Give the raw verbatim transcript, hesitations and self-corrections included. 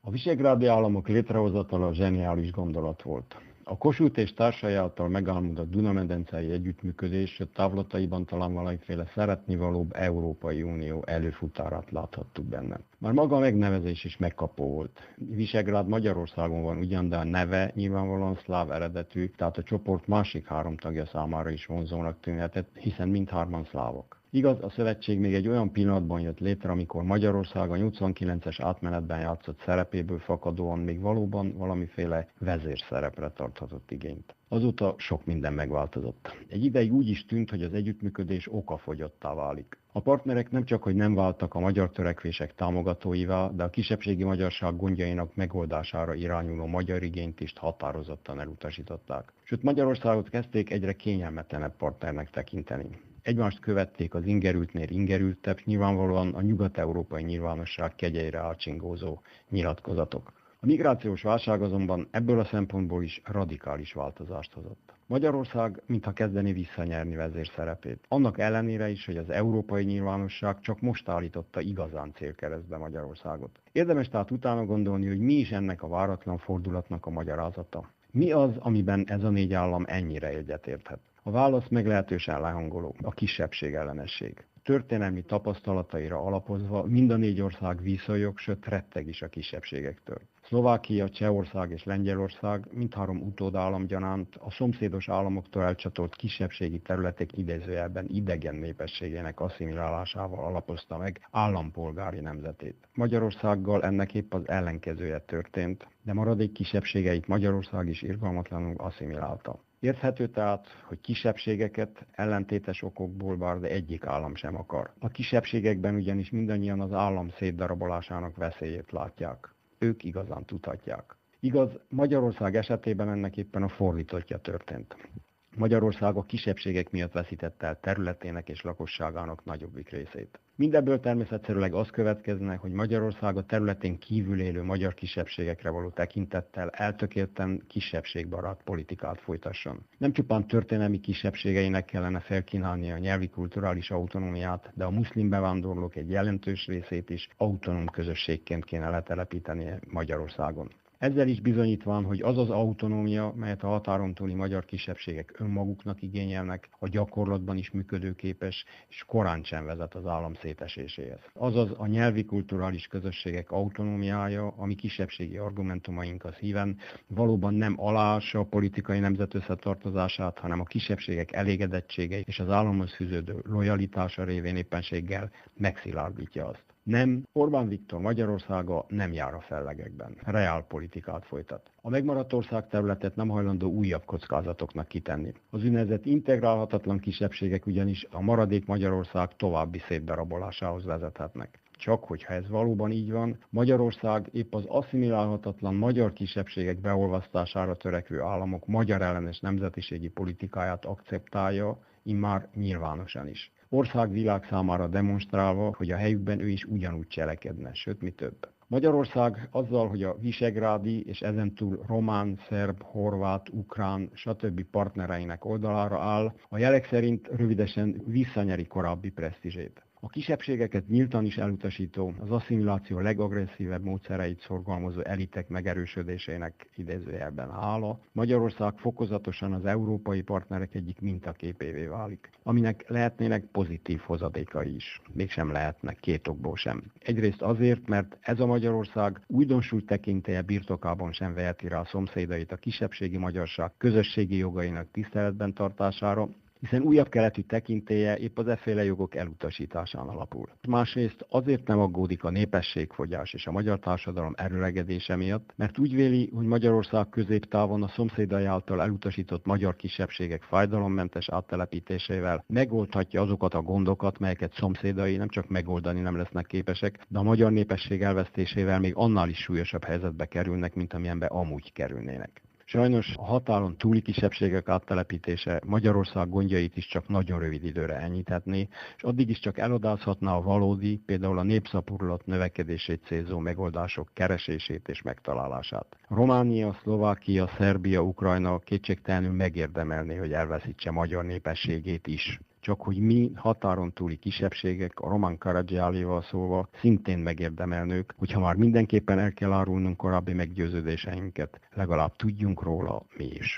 A visegrádi államok létrehozatala zseniális gondolat volt. A Kossuth és társai által megálmodott Duna-medencei együttműködés távlataiban talán valamiféle szeretnivalóbb Európai Unió előfutárát láthattuk benne. Már maga a megnevezés is megkapó volt. Visegrád Magyarországon van ugyan, de a neve nyilvánvalóan szláv eredetű, tehát a csoport másik három tagja számára is vonzónak tűnhetett, hiszen mindhárman szlávok. Igaz, a szövetség még egy olyan pillanatban jött létre, amikor Magyarország a nyolcvankilences átmenetben játszott szerepéből fakadóan még valóban valamiféle vezérszerepre tarthatott igényt. Azóta sok minden megváltozott. Egy ideig úgy is tűnt, hogy az együttműködés okafogyottá válik. A partnerek nem csak, hogy nem váltak a magyar törekvések támogatóivá, de a kisebbségi magyarság gondjainak megoldására irányuló magyar igényt is határozottan elutasították. Sőt, Magyarországot kezdték egyre kényelmetlenebb partnernek tekinteni. Egymást követték az ingerültnél ingerültebb, nyilvánvalóan a nyugat-európai nyilvánosság kegyeire átsingózó nyilatkozatok. A migrációs válság azonban ebből a szempontból is radikális változást hozott. Magyarország mintha kezdeni visszanyerni vezérszerepét. Annak ellenére is, hogy az európai nyilvánosság csak most állította igazán célkeresztbe Magyarországot. Érdemes tehát utána gondolni, hogy mi is ennek a váratlan fordulatnak a magyarázata. Mi az, amiben ez a négy állam ennyire egyetérthet? A válasz meglehetősen lehangoló, a kisebbség ellenesség. Történelmi tapasztalataira alapozva mind a négy ország visszajog, sőt retteg is a kisebbségektől. Szlovákia, Csehország és Lengyelország mindhárom utódállam gyanánt a szomszédos államoktól elcsatolt kisebbségi területek idézőjelben idegen népességének asszimilálásával alapozta meg állampolgári nemzetét. Magyarországgal ennek épp az ellenkezője történt, de maradék kisebbségeit Magyarország is irgalmatlanul asszimilálta. Érthető tehát, hogy kisebbségeket ellentétes okokból bár de egyik állam sem akar. A kisebbségekben ugyanis mindannyian az állam szétdarabolásának veszélyét látják. Ők igazán tudhatják. Igaz, Magyarország esetében ennek éppen a fordítottja történt. Magyarország a kisebbségek miatt veszítette el területének és lakosságának nagyobbik részét. Mindebből természetszerűleg az következne, hogy Magyarország a területén kívül élő magyar kisebbségekre való tekintettel eltökélten kisebbségbarát politikát folytasson. Nem csupán történelmi kisebbségeinek kellene felkínálni a nyelvi kulturális autonómiát, de a muszlim bevándorlók egy jelentős részét is autonóm közösségként kéne letelepítenie Magyarországon. Ezzel is bizonyítván, hogy az az autonómia, melyet a határon túli magyar kisebbségek önmaguknak igényelnek, a gyakorlatban is működőképes, és korán sem vezet az állam széteséséhez. Azaz a nyelvi kulturális közösségek autonómiája, ami kisebbségi argumentumainkat híven, valóban nem aláássa a politikai nemzet összetartozását, hanem a kisebbségek elégedettsége és az államhoz fűződő lojalitása révén éppenséggel megszilárdítja azt. Nem, Orbán Viktor Magyarországa nem jár a fellegekben, reálpolitikát folytat. A megmaradt ország területet nem hajlandó újabb kockázatoknak kitenni. Az úgynevezett integrálhatatlan kisebbségek ugyanis a maradék Magyarország további szétdarabolásához vezethetnek. Csak hogyha ez valóban így van, Magyarország épp az asszimilálhatatlan magyar kisebbségek beolvasztására törekvő államok magyar ellenes nemzetiségi politikáját akceptálja, immár nyilvánosan is. Ország világ számára demonstrálva, hogy a helyükben ő is ugyanúgy cselekedne, sőt mi több. Magyarország azzal, hogy a visegrádi és ezentúl román, szerb, horvát, ukrán, stb. Partnereinek oldalára áll, a jelek szerint rövidesen visszanyeri korábbi presztízsét. A kisebbségeket nyíltan is elutasító, az asszimiláció legagresszívebb módszereit szorgalmazó elitek megerősödésének idézőjelben hála, Magyarország fokozatosan az európai partnerek egyik mintaképévé válik, aminek lehetnének pozitív hozadékai is. Mégsem lehetnek, két okból sem. Egyrészt azért, mert ez a Magyarország újdonsult tekintélye birtokában sem veheti rá a szomszédait a kisebbségi magyarság közösségi jogainak tiszteletben tartására, hiszen újabb keletű tekintélye épp az efféle jogok elutasításán alapul. Másrészt azért nem aggódik a népességfogyás és a magyar társadalom erőlegedése miatt, mert úgy véli, hogy Magyarország középtávon a szomszédai által elutasított magyar kisebbségek fájdalommentes áttelepítésével megoldhatja azokat a gondokat, melyeket szomszédai nem csak megoldani nem lesznek képesek, de a magyar népesség elvesztésével még annál is súlyosabb helyzetbe kerülnek, mint amilyenbe amúgy kerülnének. Sajnos a határon túli kisebbségek áttelepítése Magyarország gondjait is csak nagyon rövid időre enyhíthetné, és addig is csak elodázhatná a valódi, például a népszaporulat növekedését célzó megoldások keresését és megtalálását. Románia, Szlovákia, Szerbia, Ukrajna kétségtelenül megérdemelné, hogy elveszítse magyar népességét is. csak hogy mi határon túli kisebbségek, a Roman Karadzsálival szólva, szintén megérdemelnők, hogyha már mindenképpen el kell árulnunk korábbi meggyőződéseinket, legalább tudjunk róla mi is.